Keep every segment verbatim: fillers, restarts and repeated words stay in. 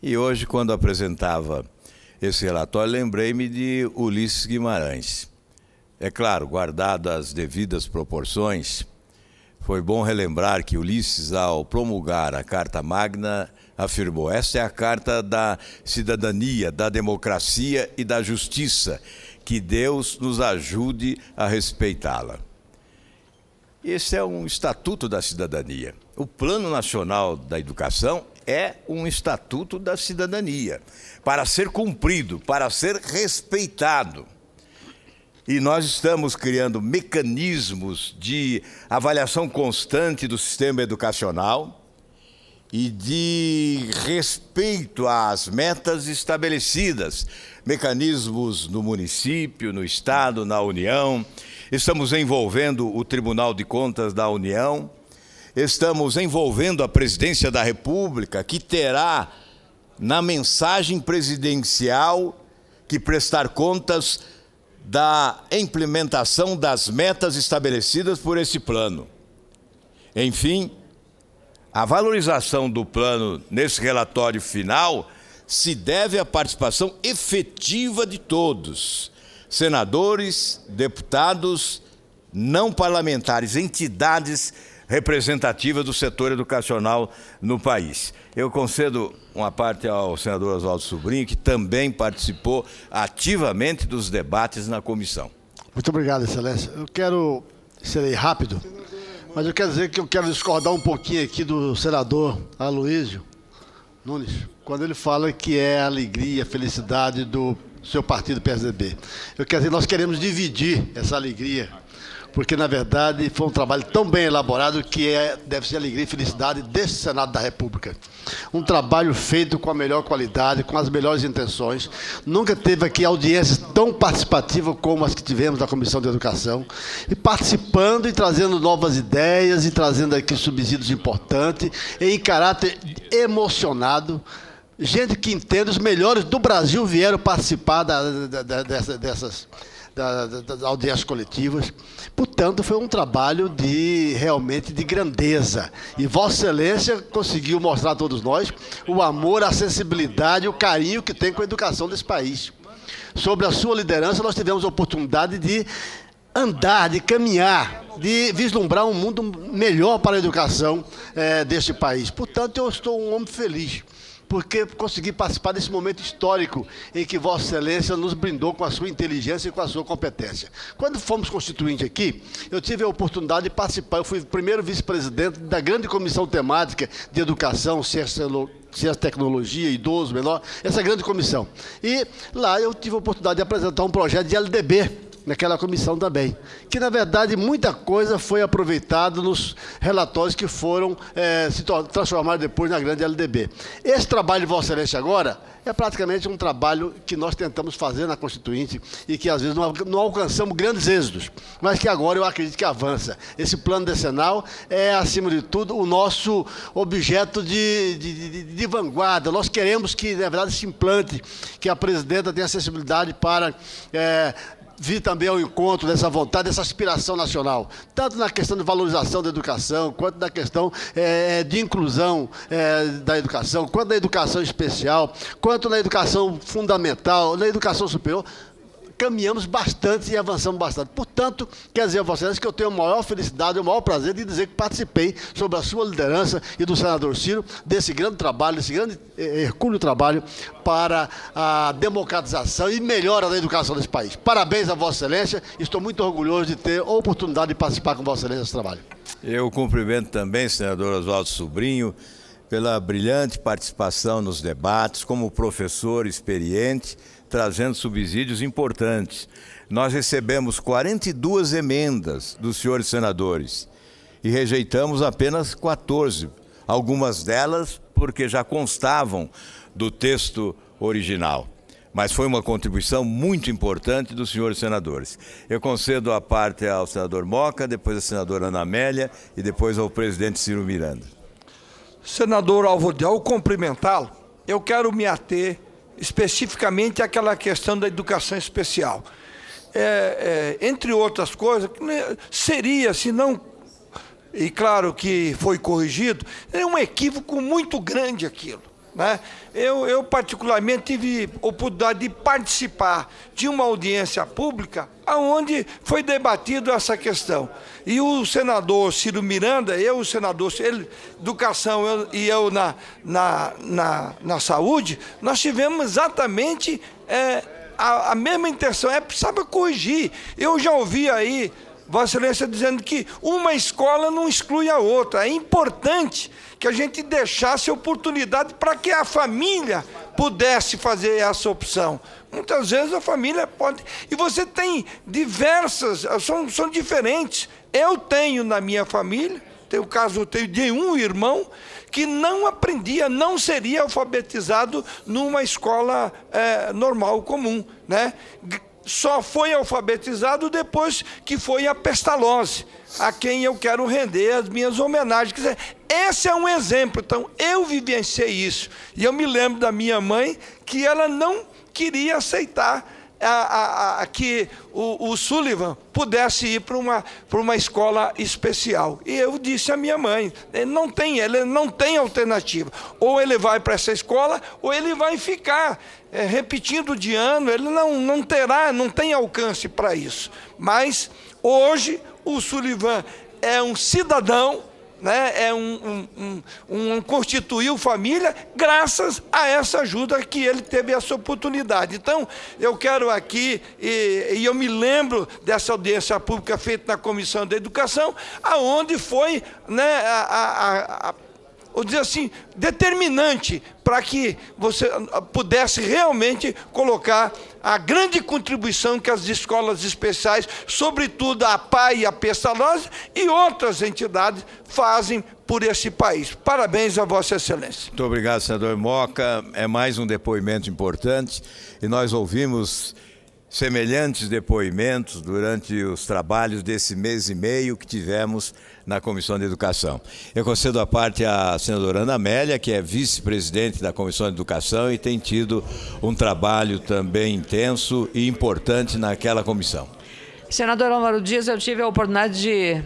E hoje, quando apresentava esse relatório, lembrei-me de Ulisses Guimarães. É claro, guardado as devidas proporções, foi bom relembrar que Ulisses, ao promulgar a Carta Magna, afirmou: esta é a carta da cidadania, da democracia e da justiça, que Deus nos ajude a respeitá-la. Esse é um estatuto da cidadania. O Plano Nacional da Educação é um estatuto da cidadania, para ser cumprido, para ser respeitado. E nós estamos criando mecanismos de avaliação constante do sistema educacional e de respeito às metas estabelecidas, mecanismos no município, no Estado, na União. Estamos envolvendo o Tribunal de Contas da União, estamos envolvendo a Presidência da República, que terá na mensagem presidencial que prestar contas da implementação das metas estabelecidas por esse plano. Enfim, a valorização do plano nesse relatório final se deve à participação efetiva de todos, senadores, deputados, não parlamentares, entidades representativas do setor educacional no país. Eu concedo uma parte ao senador Oswaldo Sobrinho, que também participou ativamente dos debates na comissão. Muito obrigado, Excelência. Eu quero ser rápido, mas eu quero dizer que eu quero discordar um pouquinho aqui do senador Aloísio Nunes, quando ele fala que é a alegria, a felicidade do seu partido P S D B. Eu quero dizer, nós queremos dividir essa alegria, porque, na verdade, foi um trabalho tão bem elaborado que é, deve ser a alegria e felicidade desse Senado da República. Um trabalho feito com a melhor qualidade, com as melhores intenções. Nunca teve aqui audiências tão participativas como as que tivemos na Comissão de Educação, e participando e trazendo novas ideias e trazendo aqui subsídios importantes, em caráter emocionado. Gente que entende, os melhores do Brasil vieram participar da, da, da, dessa, dessas... das audiências coletivas. Portanto, foi um trabalho de realmente de grandeza. E Vossa Excelência conseguiu mostrar a todos nós o amor, a sensibilidade, o carinho que tem com a educação desse país. Sob a sua liderança, nós tivemos a oportunidade de andar, de caminhar, de vislumbrar um mundo melhor para a educação é, deste país. Portanto, eu estou um homem feliz, porque consegui participar desse momento histórico em que Vossa Excelência nos brindou com a sua inteligência e com a sua competência. Quando fomos constituinte aqui, eu tive a oportunidade de participar, eu fui o primeiro vice-presidente da grande comissão temática de educação, ciência, ciência, tecnologia, idoso, menor, essa grande comissão. E lá eu tive a oportunidade de apresentar um projeto de L D B, naquela comissão também, que, na verdade, muita coisa foi aproveitada nos relatórios que foram é, se transformar depois na grande L D B. Esse trabalho de Vossa Excelência agora é praticamente um trabalho que nós tentamos fazer na Constituinte e que, às vezes, não, não alcançamos grandes êxitos, mas que agora eu acredito que avança. Esse plano decenal é, acima de tudo, o nosso objeto de, de, de, de vanguarda. Nós queremos que, na verdade, se implante, que a presidenta tenha acessibilidade para... É, vir também ao encontro dessa vontade, dessa aspiração nacional, tanto na questão de valorização da educação, quanto na questão é, de inclusão é, da educação, quanto na educação especial, quanto na educação fundamental, na educação superior. Caminhamos bastante e avançamos bastante. Portanto, quer dizer a vocês que eu tenho a maior felicidade, o maior prazer de dizer que participei, sob a sua liderança e do senador Ciro, desse grande trabalho, desse grande hercúleo trabalho para a democratização e melhora da educação desse país. Parabéns a Vossa Excelência, estou muito orgulhoso de ter a oportunidade de participar com Vossa Excelência desse trabalho. Eu cumprimento também, senador Oswaldo Sobrinho, pela brilhante participação nos debates, como professor experiente, trazendo subsídios importantes. Nós recebemos quarenta e duas emendas dos senhores senadores e rejeitamos apenas quatorze, algumas delas porque já constavam do texto original. Mas foi uma contribuição muito importante dos senhores senadores. Eu concedo a parte ao senador Moca, depois à senadora Ana Amélia e depois ao presidente Ciro Miranda. Senador Alvodi, ao cumprimentá-lo, eu quero me ater especificamente àquela questão da educação especial. É, é, entre outras coisas, seria, se não, e claro que foi corrigido, é um equívoco muito grande aquilo. né? Eu, eu, particularmente, tive oportunidade de participar de uma audiência pública onde foi debatido essa questão. E o senador Ciro Miranda, eu, o senador, ele, Educação eu, e eu na, na, na, na Saúde, nós tivemos exatamente é, a, a mesma intenção, é precisava corrigir. Eu já ouvi aí Vossa Excelência dizendo que uma escola não exclui a outra. É importante que a gente deixasse oportunidade para que a família pudesse fazer essa opção. Muitas vezes a família pode... E você tem diversas, são, são diferentes. Eu tenho na minha família, tenho o caso eu tenho de um irmão que não aprendia, não seria alfabetizado numa escola é, normal, comum, né? Só foi alfabetizado depois que foi a Pestalozzi, a quem eu quero render as minhas homenagens. Quer dizer, esse é um exemplo. Então, eu vivenciei isso. E eu me lembro da minha mãe que ela não queria aceitar a, a, a, que o, o Sullivan pudesse ir para uma, para uma escola especial. E eu disse à minha mãe, ele não tem, ele não tem alternativa. Ou ele vai para essa escola, ou ele vai ficar é, repetindo de ano, ele não, não terá, não tem alcance para isso. Mas, hoje, o Sullivan é um cidadão, né, é um, um, um, um constituiu família graças a essa ajuda que ele teve essa oportunidade. Então, eu quero aqui, e, e eu me lembro dessa audiência pública feita na Comissão da Educação, aonde foi, né, a, a, a vou dizer assim, determinante para que você pudesse realmente colocar a grande contribuição que as escolas especiais, sobretudo a P A I e a Pestalozzi e outras entidades, fazem por esse país. Parabéns a Vossa Excelência. Muito obrigado, senador Moca. É mais um depoimento importante e nós ouvimos semelhantes depoimentos durante os trabalhos desse mês e meio que tivemos na Comissão de Educação. Eu concedo a parte à senadora Ana Amélia, que é vice-presidente da Comissão de Educação e tem tido um trabalho também intenso e importante naquela comissão. Senador Álvaro Dias, eu tive a oportunidade de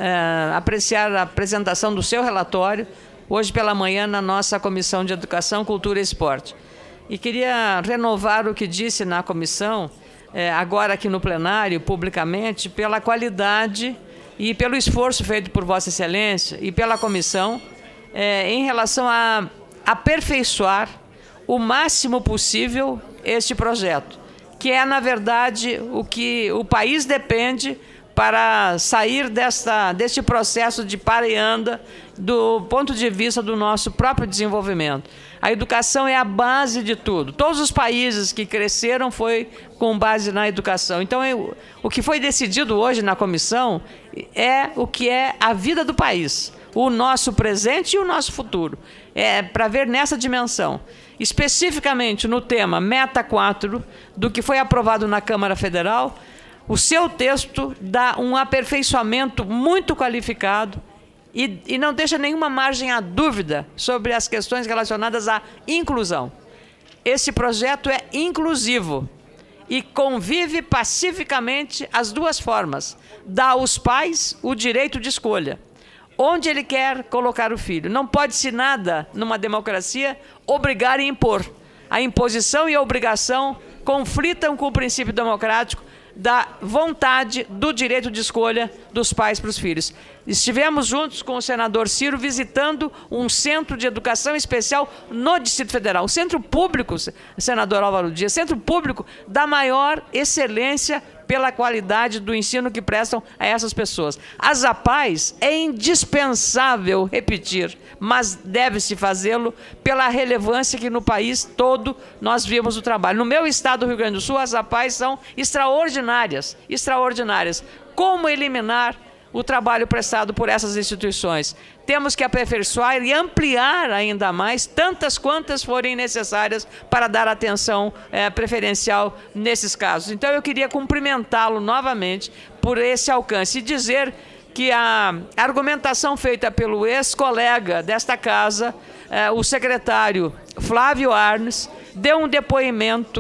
é, apreciar a apresentação do seu relatório hoje pela manhã na nossa Comissão de Educação, Cultura e Esporte. E queria renovar o que disse na comissão, É, agora aqui no plenário, publicamente, pela qualidade e pelo esforço feito por Vossa Excelência e pela comissão é, em relação a aperfeiçoar o máximo possível este projeto, que é, na verdade, o que o país depende para sair desta, deste processo de pareanda do ponto de vista do nosso próprio desenvolvimento. A educação é a base de tudo. Todos os países que cresceram foi com base na educação. Então, eu, o que foi decidido hoje na comissão é o que é a vida do país, o nosso presente e o nosso futuro. É para ver nessa dimensão. Especificamente no tema Meta quatro, do que foi aprovado na Câmara Federal, o seu texto dá um aperfeiçoamento muito qualificado e, e não deixa nenhuma margem à dúvida sobre as questões relacionadas à inclusão. Esse projeto é inclusivo e convive pacificamente as duas formas. Dá aos pais o direito de escolha, onde ele quer colocar o filho. Não pode-se nada, numa democracia, obrigar e impor. A imposição e a obrigação conflitam com o princípio democrático da vontade do direito de escolha dos pais para os filhos. Estivemos juntos com o senador Ciro visitando um centro de educação especial no Distrito Federal, um centro público, senador Álvaro Dias, centro público da maior excelência pela qualidade do ensino que prestam a essas pessoas. As APAES é indispensável repetir, mas deve-se fazê-lo pela relevância que no país todo nós vimos o trabalho. No meu estado do Rio Grande do Sul, as APAES são extraordinárias, extraordinárias. Como eliminar o trabalho prestado por essas instituições? Temos que aperfeiçoar e ampliar ainda mais, tantas quantas forem necessárias para dar atenção é, preferencial nesses casos. Então, eu queria cumprimentá-lo novamente por esse alcance e dizer que a argumentação feita pelo ex-colega desta casa, é, o secretário Flávio Arnes, deu um depoimento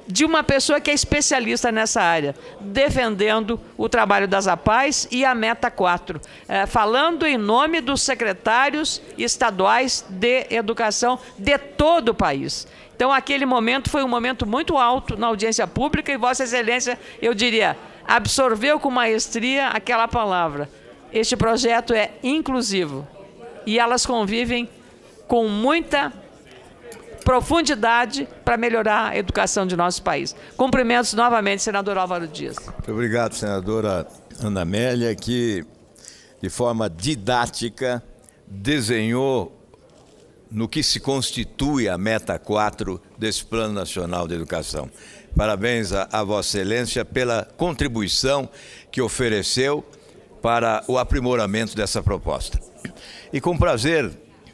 de uma pessoa que é especialista nessa área, defendendo o trabalho das APAES e a Meta quatro, é, falando em nome dos secretários estaduais de educação de todo o país. Então, aquele momento foi um momento muito alto na audiência pública e Vossa Excelência, eu diria, absorveu com maestria aquela palavra. Este projeto é inclusivo e elas convivem com muita profundidade para melhorar a educação de nosso país. Cumprimentos novamente, senador Álvaro Dias. Muito obrigado, senadora Ana Amélia, que de forma didática desenhou no que se constitui a Meta quatro desse Plano Nacional de Educação. Parabéns a, a Vossa Excelência pela contribuição que ofereceu para o aprimoramento dessa proposta. E com prazer,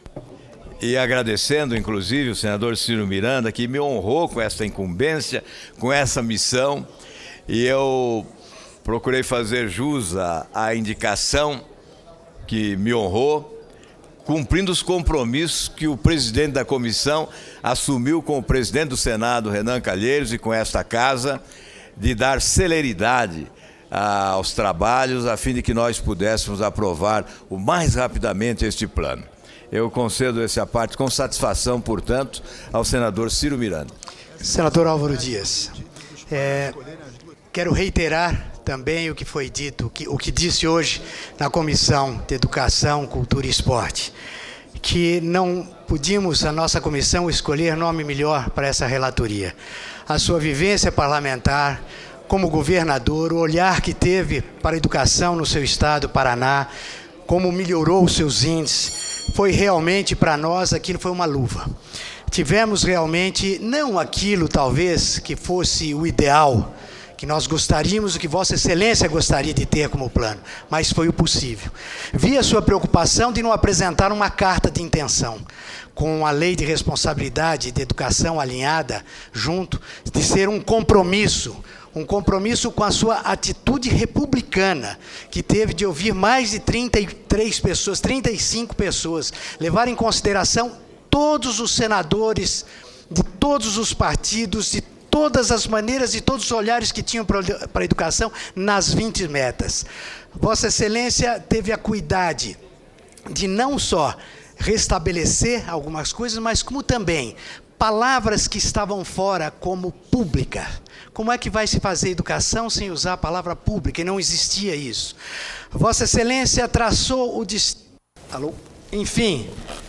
e agradecendo, inclusive, o senador Ciro Miranda, que me honrou com essa incumbência, com essa missão, e eu procurei fazer jus à, à indicação que me honrou, cumprindo os compromissos que o presidente da comissão assumiu com o presidente do Senado, Renan Calheiros, e com esta casa, de dar celeridade ah, aos trabalhos, a fim de que nós pudéssemos aprovar o mais rapidamente este plano. Eu concedo essa parte com satisfação, portanto, ao senador Ciro Miranda. Senador Álvaro Dias, é, quero reiterar também o que foi dito, que, o que disse hoje na Comissão de Educação, Cultura e Esporte, que não podíamos, a nossa comissão, escolher nome melhor para essa relatoria. A sua vivência parlamentar, como governador, o olhar que teve para a educação no seu estado, Paraná, como melhorou os seus índices, foi realmente para nós, aquilo foi uma luva. Tivemos realmente, não aquilo talvez que fosse o ideal, que nós gostaríamos, o que Vossa Excelência gostaria de ter como plano, mas foi o possível. Vi a sua preocupação de não apresentar uma carta de intenção, com a lei de responsabilidade de educação alinhada junto, de ser um compromisso, um compromisso com a sua atitude republicana, que teve de ouvir mais de trinta e três pessoas, trinta e cinco pessoas, levar em consideração todos os senadores de todos os partidos, de todas as maneiras e todos os olhares que tinham para a educação nas vinte metas. Vossa Excelência teve a cuidade de não só restabelecer algumas coisas, mas como também palavras que estavam fora, como pública. Como é que vai se fazer educação sem usar a palavra pública? E não existia isso. Vossa Excelência traçou o... Dist... Alô? Enfim,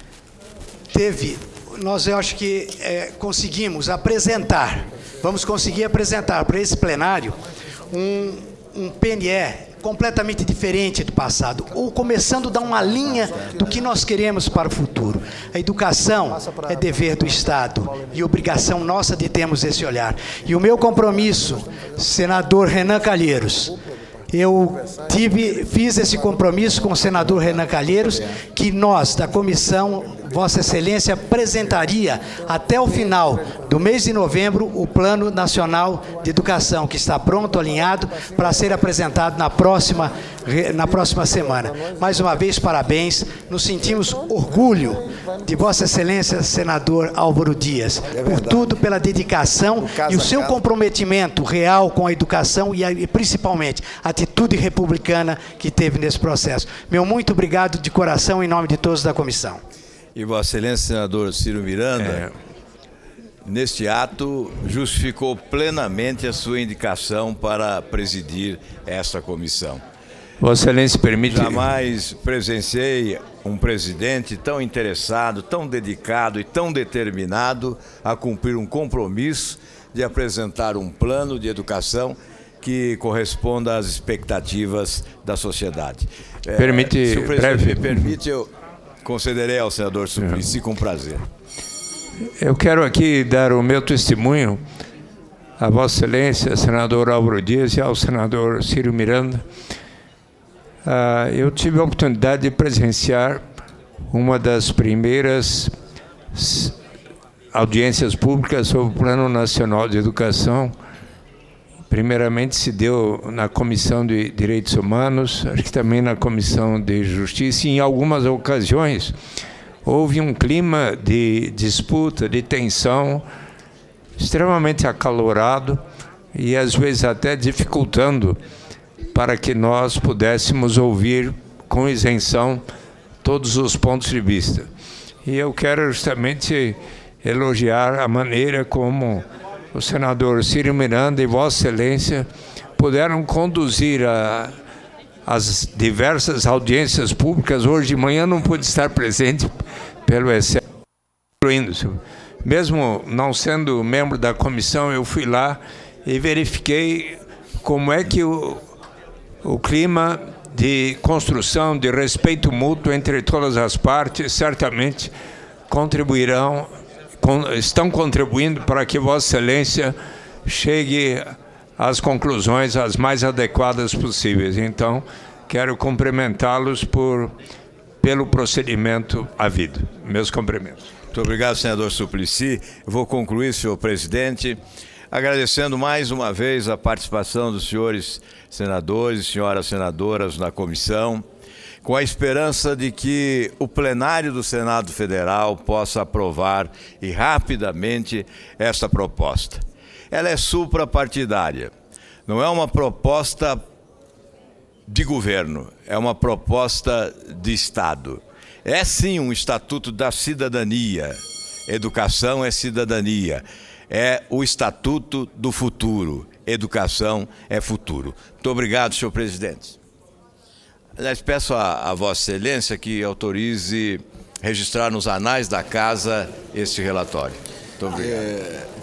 teve... Nós, eu acho que é, conseguimos apresentar, vamos conseguir apresentar para esse plenário um, um P N E completamente diferente do passado, ou começando a dar uma linha do que nós queremos para o futuro. A educação é dever do Estado e obrigação nossa de termos esse olhar. E o meu compromisso, senador Renan Calheiros, eu tive, fiz esse compromisso com o senador Renan Calheiros, que nós, da comissão, Vossa Excelência, apresentaria até o final do mês de novembro o Plano Nacional de Educação, que está pronto, alinhado, para ser apresentado na próxima, na próxima semana. Mais uma vez, parabéns. Nos sentimos orgulho de Vossa Excelência, senador Álvaro Dias, por tudo, pela dedicação e o seu comprometimento real com a educação e, a, e principalmente, a atitude republicana que teve nesse processo. Meu muito obrigado de coração em nome de todos da comissão. E Vossa Excelência, senador Ciro Miranda, é. neste ato, justificou plenamente a sua indicação para presidir esta comissão. Vossa Excelência permite... Jamais presenciei um presidente tão interessado, tão dedicado e tão determinado a cumprir um compromisso de apresentar um plano de educação que corresponda às expectativas da sociedade. Permite, é, se o presidente breve... me permite, eu concederei ao senador Suplicy com prazer. Eu quero aqui dar o meu testemunho a Vossa Excelência, senador Álvaro Dias, e ao senador Ciro Miranda. Ah, eu tive a oportunidade de presenciar uma das primeiras audiências públicas sobre o Plano Nacional de Educação. Primeiramente se deu na Comissão de Direitos Humanos, acho que também na Comissão de Justiça, e em algumas ocasiões houve um clima de disputa, de tensão, extremamente acalorado e às vezes até dificultando para que nós pudéssemos ouvir com isenção todos os pontos de vista. E eu quero justamente elogiar a maneira como o senador Ciro Miranda e Vossa Excelência puderam conduzir a, as diversas audiências públicas. Hoje de manhã não pude estar presente pelo excesso. Mesmo não sendo membro da comissão, eu fui lá e verifiquei como é que o, o clima de construção, de respeito mútuo entre todas as partes, certamente contribuirão, com, estão contribuindo para que Vossa Excelência chegue às conclusões as mais adequadas possíveis. Então, quero cumprimentá-los por, pelo procedimento havido. Meus cumprimentos. Muito obrigado, senador Suplicy. Eu vou concluir, senhor presidente, agradecendo mais uma vez a participação dos senhores senadores e senhoras senadoras na comissão, com a esperança de que o plenário do Senado Federal possa aprovar e rapidamente esta proposta. Ela é suprapartidária, não é uma proposta de governo, é uma proposta de Estado. É sim um estatuto da cidadania. Educação é cidadania. É o estatuto do futuro. Educação é futuro. Muito obrigado, senhor presidente. Aliás, peço a, a Vossa Excelência que autorize registrar nos anais da Casa este relatório. Muito obrigado. É...